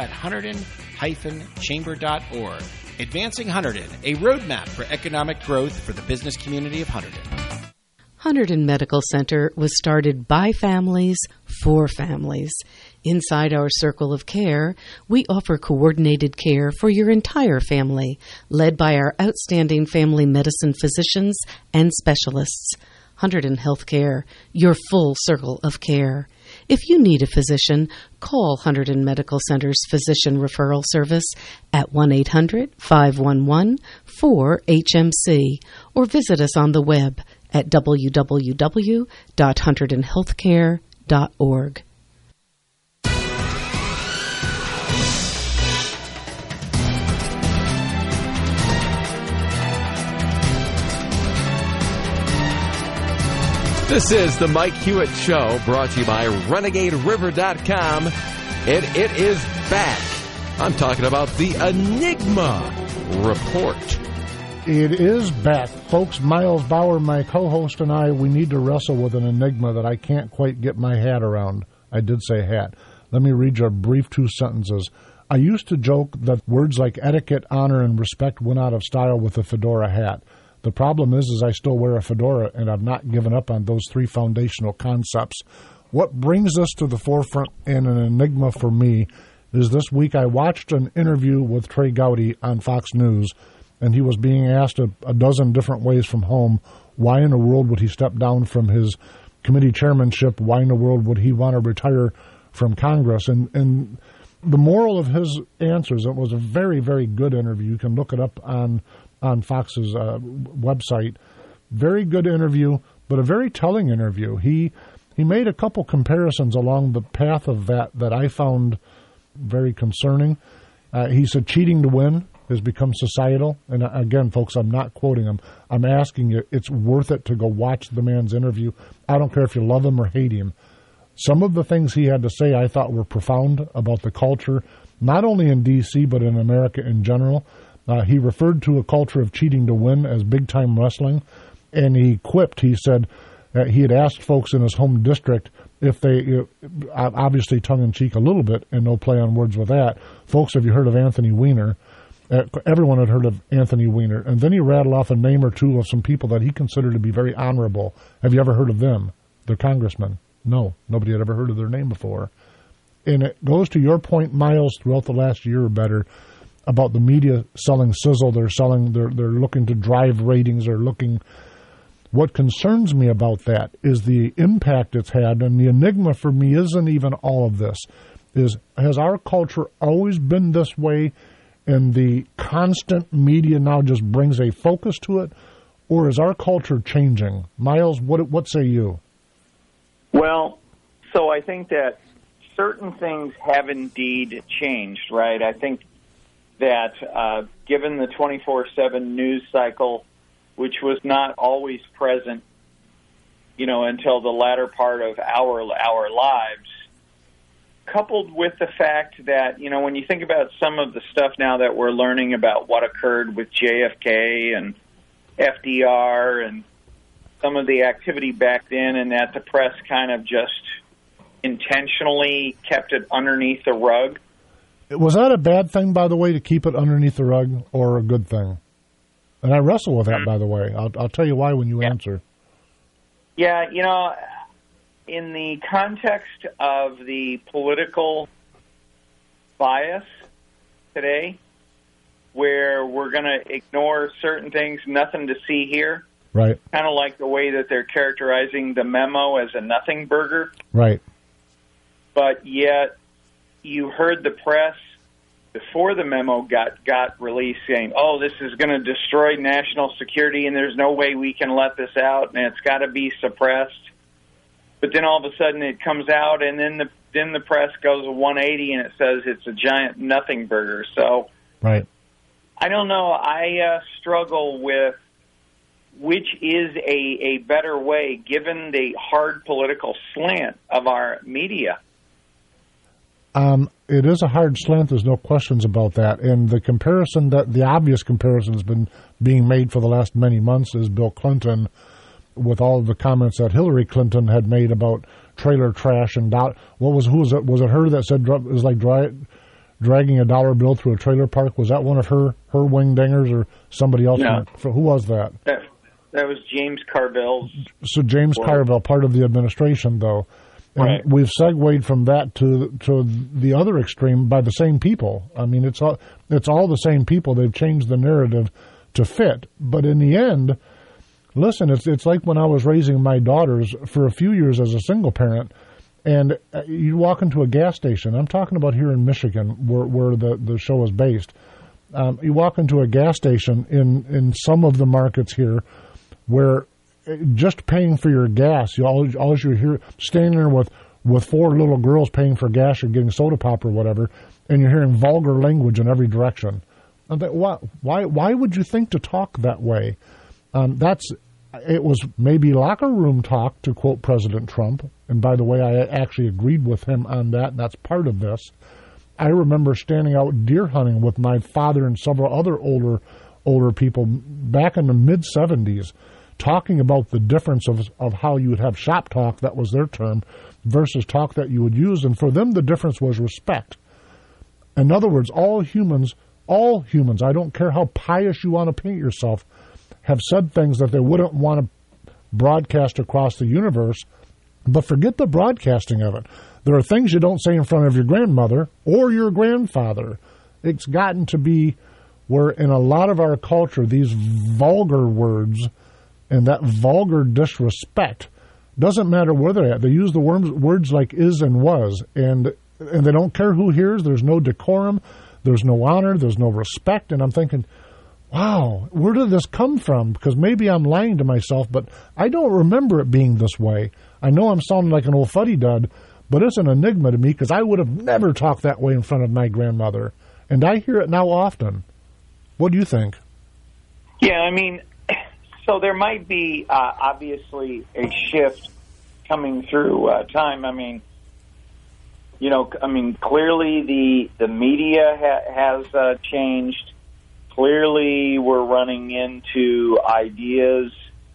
S2: info@hunterdon-chamber.org. Advancing Hunterdon, a roadmap for economic growth for the business community of Hunterdon.
S8: Hunterdon Medical Center was started by families for families. Inside our circle of care, we offer coordinated care for your entire family, led by our outstanding family medicine physicians and specialists. Hunterdon Healthcare, your full circle of care. If you need a physician, call Hunterdon Medical Center's Physician Referral Service at 1-800-511-4HMC or visit us on the web at www.hunterdonhealthcare.org.
S13: This is the Mike Hewitt Show, brought to you by RenegadeRiver.com, and it is back. I'm talking about the Enigma Report.
S14: It is back. Folks, Miles Bauer, my co-host, and I, we need to wrestle with an enigma that I can't quite get my hat around. I did say hat. Let me read you a brief 2 sentences. I used to joke that words like etiquette, honor, and respect went out of style with a fedora hat. The problem is I still wear a fedora, and I've not given up on those 3 foundational concepts. What brings us to the forefront and an enigma for me is this week I watched an interview with Trey Gowdy on Fox News, and he was being asked a dozen different ways from home, why in the world would he step down from his committee chairmanship? Why in the world would he want to retire from Congress? And the moral of his answers, it was a very, very good interview. You can look it up on Fox's website. Very good interview, but a very telling interview. He made a couple comparisons along the path of that I found very concerning. He said cheating to win has become societal. And again, folks, I'm not quoting him. I'm asking you, it's worth it to go watch the man's interview. I don't care if you love him or hate him. Some of the things he had to say I thought were profound about the culture, not only in D.C., but in America in general. He referred to a culture of cheating to win as big-time wrestling, and he quipped, he said, he had asked folks in his home district if they, obviously tongue-in-cheek a little bit, and no play on words with that, folks, have you heard of Anthony Weiner? Everyone had heard of Anthony Weiner. And then he rattled off a name or two of some people that he considered to be very honorable. Have you ever heard of them? They're congressmen. No, nobody had ever heard of their name before. And it goes to your point, Miles, throughout the last year or better, about the media selling sizzle. They're looking to drive ratings. What concerns me about that is the impact it's had, and the enigma for me isn't even all of this. Has our culture always been this way, and the constant media now just brings a focus to it, or is our culture changing? Miles, what say you?
S15: Well, so I think that certain things have indeed changed, right? I think that given the 24/7 news cycle, which was not always present, until the latter part of our lives, coupled with the fact that, when you think about some of the stuff now that we're learning about what occurred with JFK and FDR and some of the activity back then, and that the press kind of just intentionally kept it underneath the rug.
S14: Was that a bad thing, by the way, to keep it underneath the rug, or a good thing? And I wrestle with that, by the way. I'll tell you why when you answer.
S15: Yeah, in the context of the political bias today, where we're going to ignore certain things, nothing to see here.
S14: Right.
S15: Kind of like the way that they're characterizing the memo as a nothing burger.
S14: Right.
S15: But yet, you heard the press before the memo got released saying, oh, this is going to destroy national security and there's no way we can let this out and it's got to be suppressed. But then all of a sudden it comes out and then the press goes 180 and it says it's a giant nothing burger. So
S14: right.
S15: I don't know. I struggle with which is a better way given the hard political slant of our media.
S14: It is a hard slant. There's no questions about that. And the obvious comparison has been being made for the last many months is Bill Clinton, with all of the comments that Hillary Clinton had made about trailer trash and who was it? Was it her that said it was like dragging a dollar bill through a trailer park? Was that one of her wing dingers or somebody else?
S15: No.
S14: Who was that?
S15: That was James Carville's.
S14: So James Carville, part of the administration, though. And
S15: right.
S14: We've segued from that to the other extreme by the same people. I mean, it's all the same people. They've changed the narrative to fit. But in the end, listen, it's like when I was raising my daughters for a few years as a single parent, and you walk into a gas station. I'm talking about here in Michigan, where the show is based. You walk into a gas station in some of the markets here, where just paying for your gas, all you hear standing there with four little girls paying for gas or getting soda pop or whatever, and you're hearing vulgar language in every direction. I'm like, why would you think to talk that way? That's it was maybe locker room talk, to quote President Trump. And by the way, I actually agreed with him on that, and that's part of this. I remember standing out deer hunting with my father and several other older people back in the mid-'70s, talking about the difference of how you would have shop talk, that was their term, versus talk that you would use. And for them, the difference was respect. In other words, all humans, I don't care how pious you want to paint yourself, have said things that they wouldn't want to broadcast across the universe. But forget the broadcasting of it. There are things you don't say in front of your grandmother or your grandfather. It's gotten to be where in a lot of our culture, these vulgar words and that vulgar disrespect, doesn't matter where they're at. They use the words like is and was, and they don't care who hears. There's no decorum. There's no honor. There's no respect. And I'm thinking, wow, where did this come from? Because maybe I'm lying to myself, but I don't remember it being this way. I know I'm sounding like an old fuddy-dud, but it's an enigma to me because I would have never talked that way in front of my grandmother. And I hear it now often. What do you think?
S15: Yeah, I mean, so there might be obviously a shift coming through time. I mean, clearly the media has changed. Clearly we're running into ideas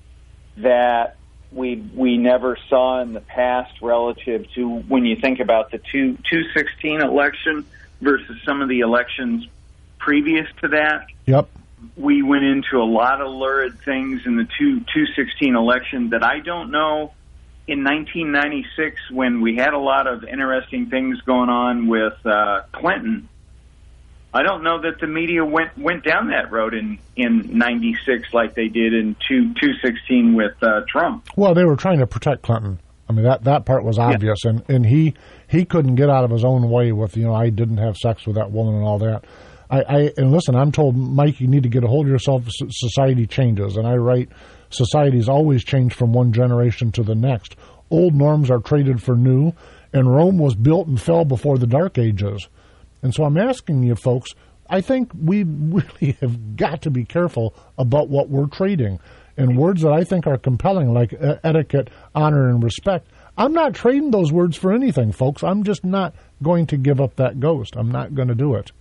S15: that we never saw in the past relative to when you think about the 2016 election versus some of the elections previous to that.
S14: Yep.
S15: We went into a lot of lurid things in the 2016 election that I don't know in 1996 when we had a lot of interesting things going on with Clinton. I don't know that the media went down that road in 96 like they did in 2016 with Trump.
S14: Well, they were trying to protect Clinton. I mean, that part was obvious, yeah. and he couldn't get out of his own way with, I didn't have sex with that woman and all that. And listen, I'm told, Mike, you need to get a hold of yourself. Society changes, and I write, society's always changed from one generation to the next. Old norms are traded for new, and Rome was built and fell before the Dark Ages. And so I'm asking you folks, I think we really have got to be careful about what we're trading. And words that I think are compelling, like etiquette, honor, and respect, I'm not trading those words for anything, folks. I'm just not going to give up that ghost. I'm not going to do it.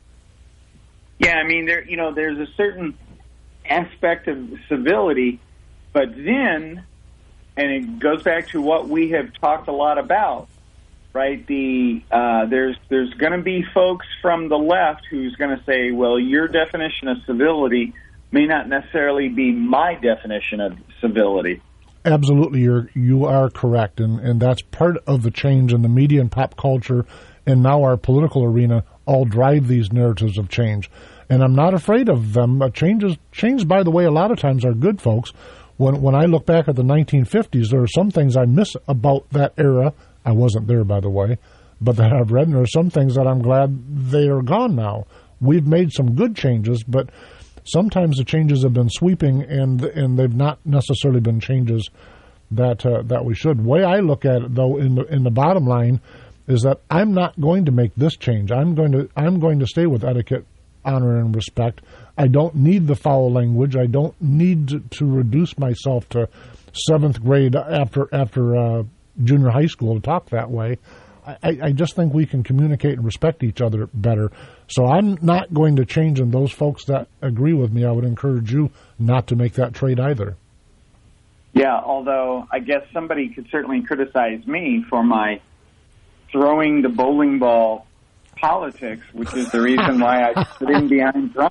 S15: Yeah, I mean, there's a certain aspect of civility, but then, and it goes back to what we have talked a lot about, right? There's going to be folks from the left who's going to say, well, your definition of civility may not necessarily be my definition of civility.
S14: Absolutely, you are correct, and that's part of the change in the media and pop culture, and now our political arena all drive these narratives of change. And I'm not afraid of them. Changes, by the way, a lot of times are good, folks. When I look back at the 1950s, there are some things I miss about that era. I wasn't there, by the way, but that I've read, and there are some things that I'm glad they are gone now. We've made some good changes, but sometimes the changes have been sweeping, and they've not necessarily been changes that we should. The way I look at it, though, in the bottom line, is that I'm not going to make this change. I'm going to stay with etiquette, honor, and respect. I don't need the foul language. I don't need to reduce myself to 7th grade after junior high school to talk that way. I just think we can communicate and respect each other better. So I'm not going to change, and those folks that agree with me, I would encourage you not to make that trade either.
S15: Yeah, although I guess somebody could certainly criticize me for my throwing the bowling ball politics, which is the reason why I put in behind Trump.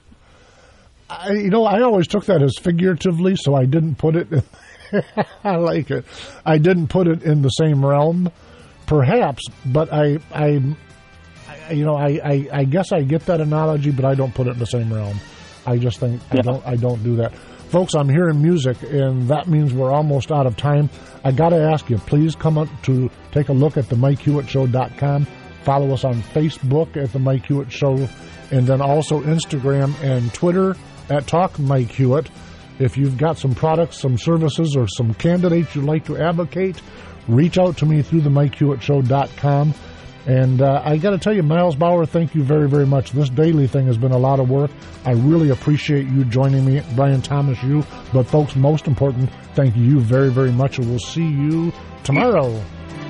S14: I always took that as figuratively, so I didn't put it in, I like it. I didn't put it in the same realm, perhaps, but I guess I get that analogy, but I don't put it in the same realm. I just think I don't do that. Folks, I'm hearing music, and that means we're almost out of time. I got to ask you, please come up to take a look at the MikeHewittShow.com. Follow us on Facebook at the Mike Hewitt Show, and then also Instagram and Twitter at Talk Mike Hewitt. If you've got some products, some services, or some candidates you'd like to advocate, reach out to me through the MikeHewittShow.com. And I got to tell you, Miles Bauer, thank you very, very much. This daily thing has been a lot of work. I really appreciate you joining me, Brian Thomas, you. But, folks, most important, thank you very, very much, and we'll see you tomorrow.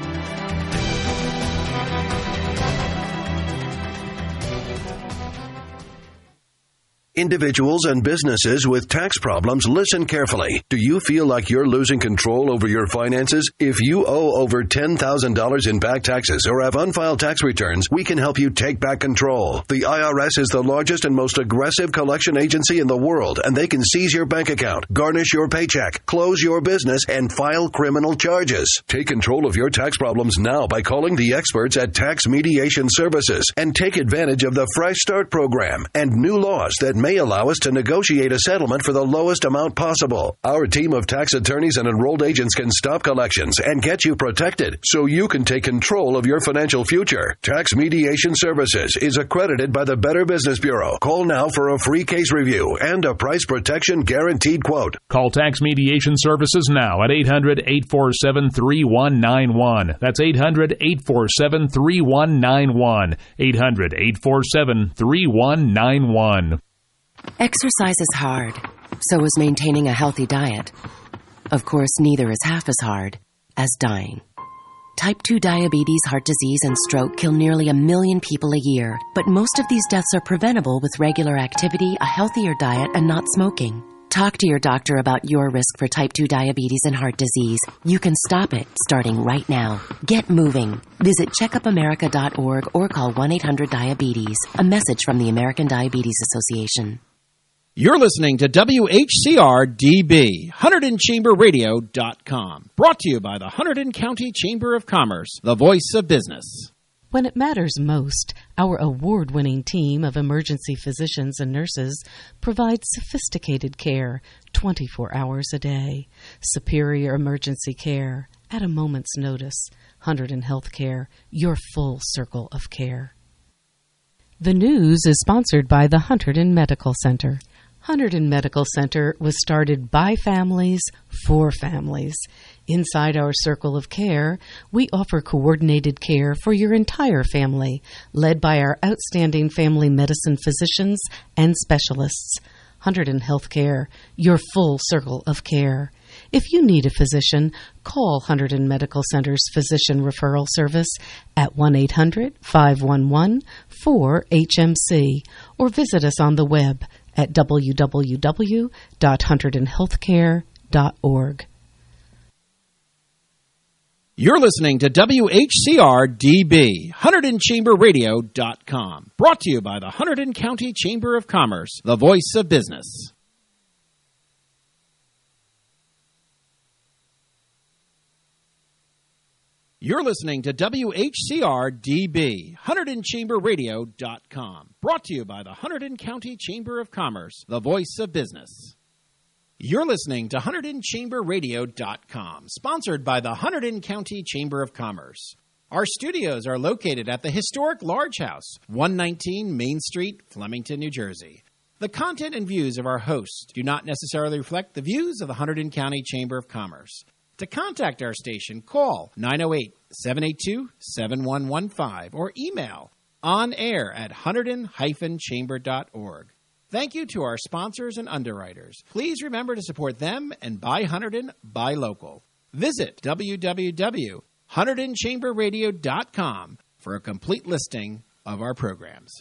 S4: Individuals and businesses with tax problems, listen carefully. Do you feel like you're losing control over your finances? If you owe over $10,000 in back taxes or have unfiled tax returns, we can help you take back control. The IRS is the largest and most aggressive collection agency in the world, and they can seize your bank account, garnish your paycheck, close your business, and file criminal charges. Take control of your tax problems now by calling the experts at Tax Mediation Services and take advantage of the Fresh Start program and new laws that may allow us to negotiate a settlement for the lowest amount possible. Our team of tax attorneys and enrolled agents can stop collections and get you protected so you can take control of your financial future. Tax Mediation Services is accredited by the Better Business Bureau. Call now for a free case review and a price protection guaranteed quote.
S9: Call Tax Mediation Services now at 800-847-3191. That's 800-847-3191. 800-847-3191.
S10: Exercise is hard. So is maintaining a healthy diet. Of course, neither is half as hard as dying. Type 2 diabetes, heart disease, and stroke kill nearly 1 million people a year, but most of these deaths are preventable with regular activity, a healthier diet, and not smoking. Talk to your doctor about your risk for type 2 diabetes and heart disease. You can stop it starting right now. Get moving. Visit checkupamerica.org or call 1-800-DIABETES. A message from the American Diabetes Association.
S2: You're listening to WHCR-DB, HunterdonChamberRadio.com. Brought to you by the Hunterdon County Chamber of Commerce, the voice of business.
S8: When it matters most, our award-winning team of emergency physicians and nurses provides sophisticated care 24 hours a day. Superior emergency care at a moment's notice. Hunterdon Healthcare, your full circle of care. The news is sponsored by the Hunterdon Medical Center. Hunterdon Medical Center was started by families for families. Inside our circle of care, we offer coordinated care for your entire family, led by our outstanding family medicine physicians and specialists. Hunterdon Healthcare, your full circle of care. If you need a physician, call Hunterdon Medical Center's Physician Referral Service at 1-800-511-4HMC or visit us on the web at www.hunterdonhealthcare.org.
S2: You're listening to WHCR-DB, HunterdonChamberRadio.com. Brought to you by the Hunterdon County Chamber of Commerce, the voice of business. You're listening to WHCR-DB, HunterdonChamberRadio.com. Brought to you by the Hunterdon County Chamber of Commerce, the voice of business. You're listening to HunterdonChamberRadio.com, sponsored by the Hunterdon County Chamber of Commerce. Our studios are located at the historic Large House, 119 Main Street, Flemington, New Jersey. The content and views of our hosts do not necessarily reflect the views of the Hunterdon County Chamber of Commerce. To contact our station, call 908-782-7115 or email onair@hunterdon-chamber.org. Thank you to our sponsors and underwriters. Please remember to support them and buy Hunterdon, buy local. Visit www.HunterdonChamberRadio.com for a complete listing of our programs.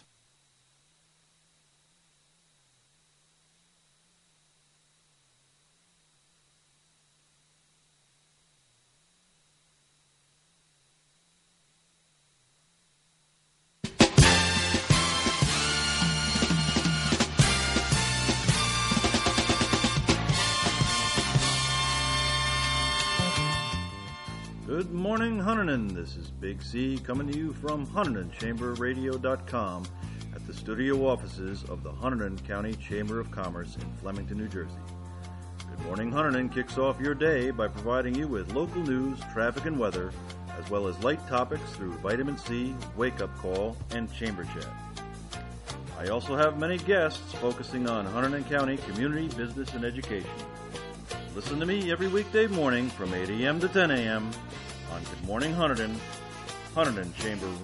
S12: Good morning, Hunterdon. This is Big C coming to you from HunterdonChamberRadio.com at the studio offices of the Hunterdon County Chamber of Commerce in Flemington, New Jersey. Good Morning Hunterdon kicks off your day by providing you with local news, traffic, and weather, as well as light topics through Vitamin C, Wake Up Call, and Chamber Chat. I also have many guests focusing on Hunterdon County community, business, and education. Listen to me every weekday morning from 8 a.m. to 10 a.m. on Good Morning Hunterdon, Hunterdon Chamber